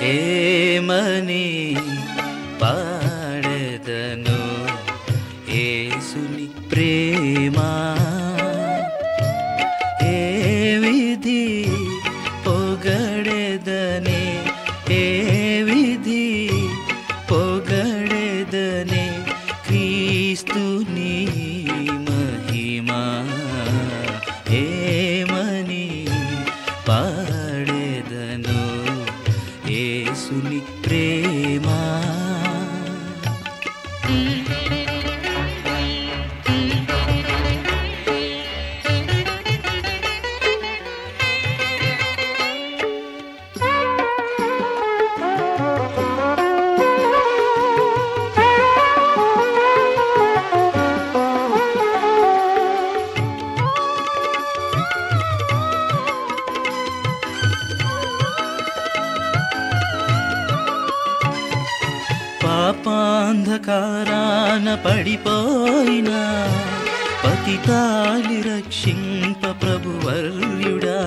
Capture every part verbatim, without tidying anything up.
ఏమని పాడెదను యేసుని ప్రేమ ఏ విధి పొగడెదనే ఏ విధి పొగడెదనే క్రీస్తుని మహిమా ఏమని పాడెదను యేసుని ప్రేమ పాపాంధకారాన పడిపోయినా పతితాలి రక్షింప ప్రభువర్యుడా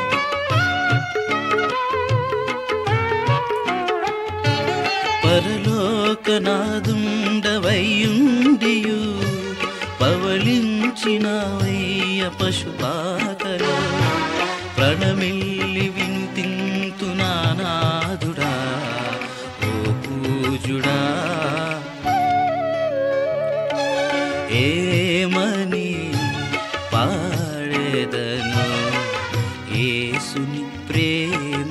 పరలోకనాదుండవయ్యుండియు పవళించినవయ్య పశుపాకలో ప్రణమిల్లి వింతింతు నానాదుడా ఓ పూజుడా ఏమని పాడెదను యేసుని ప్రేమ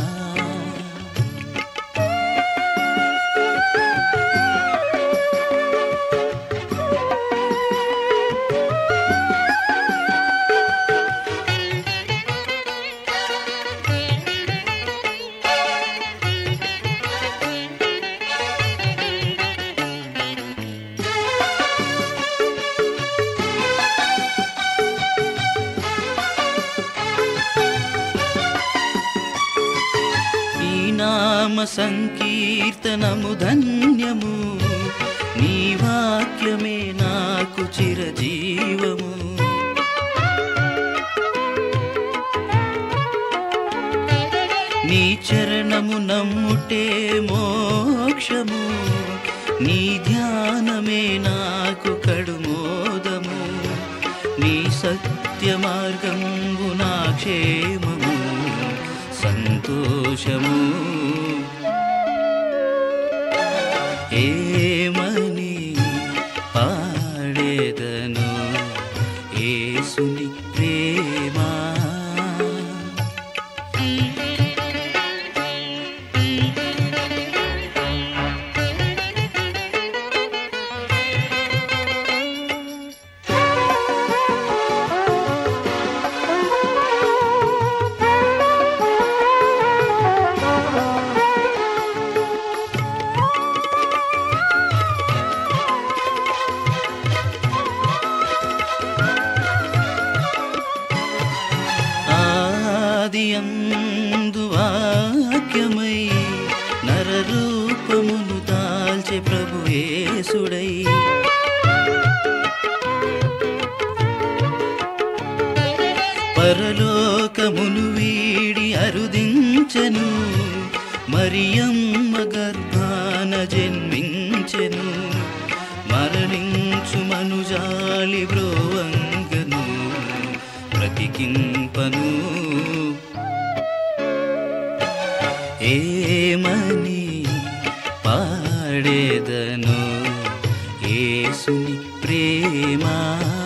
నామ సంకీర్తనము ధన్యము నీ వాక్యమే నాకు చిరజీవము నీ చరణము నమ్ముటే మోక్షము నీ ధ్యానమే నాకు కడుమోదము నీ సత్య మార్గంబు నా క్షేమము సంతోషము ఏమని పాడెదను యేసుని ప్రేమ ఆదియందు వాక్యమై నరరూపమును దాల్చే ప్రభు యేసుడై పరలోకమును వీడి అరుదించెను మరియమ్మ గర్భాన జన్మించెను మరణించు మనుజాలి బ్రోవంగను బ్రతికింపను ఏమని పాడెదను యేసుని ప్రేమ